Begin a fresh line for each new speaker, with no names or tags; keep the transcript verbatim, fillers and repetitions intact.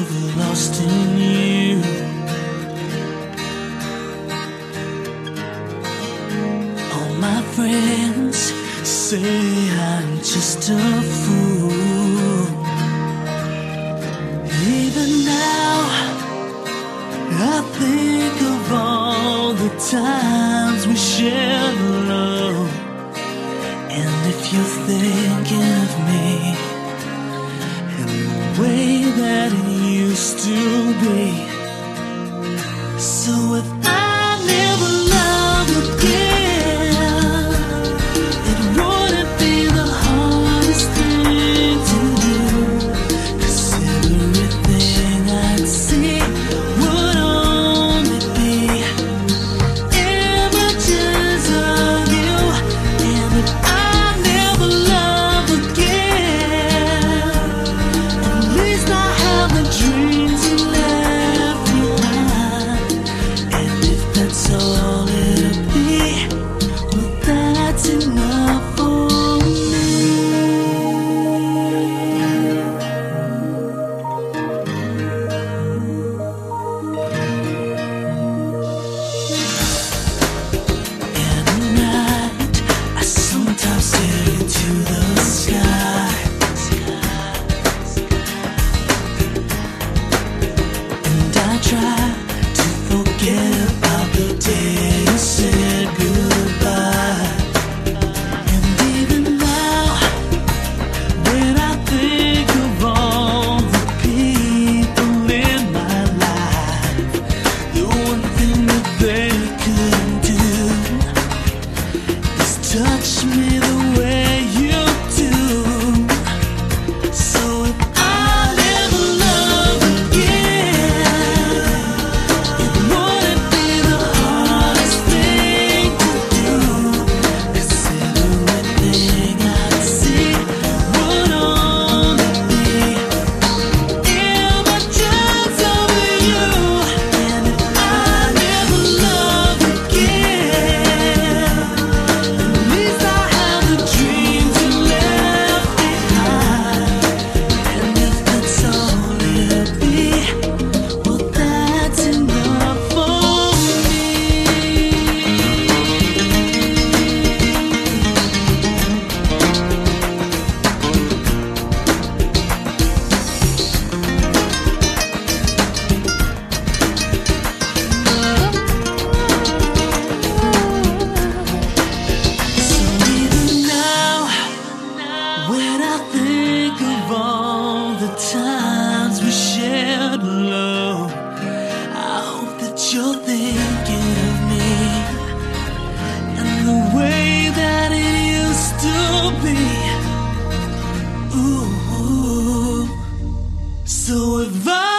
ever lost in you. All my friends say I'm just a fool. Even now I think of all the times we shared love. And if you're thinking of me and the way that it used to be, so if I never love again, it wouldn't be the hardest thing to do, 'cause everything I'd see would only be images of you. And if I never love again, at least I have the dreams you left behind. And if that's all it'll be, well, that's enough for me. And at night I sometimes stare into the sky, and I try to forget about the day you said goodbye. And even now, when I think of all the people in my life, the one thing that they couldn't do is touch me the way you do. So if I never love again, it wouldn't be the hardest thing to do, 'cause everything I'd see would only be images of you. And if I never love again, at least I have the dreams you left behind. And if that's all it'll be, well, that's enough for me. So even now, when I think of all the times we shared love, I hope that you're thinking of me and the way that it used to be. Ooh, so if I